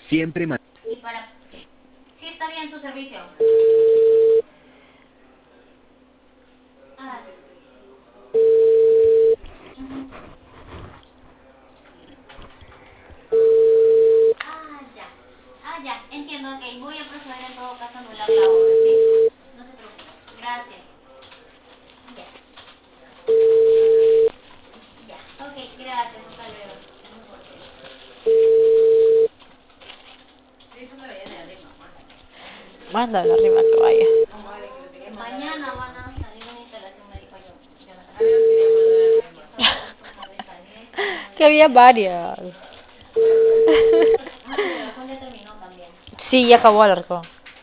Siempre Y para... Sí, está bien su servicio. Ah, ujú. Ya. Ya, entiendo, ok. Voy a proceder en todo caso a anular la orden, ¿sí? No se preocupe. Gracias. Ya, ya. Ok, gracias. Hasta luego. Ya me puedo ir. Mándalo arriba que vaya. Mañana van a salir una instalación, me dijo yo. Jonathan. Que había varias. Ah, el arcón ya terminó también. Sí, ya acabó el arco.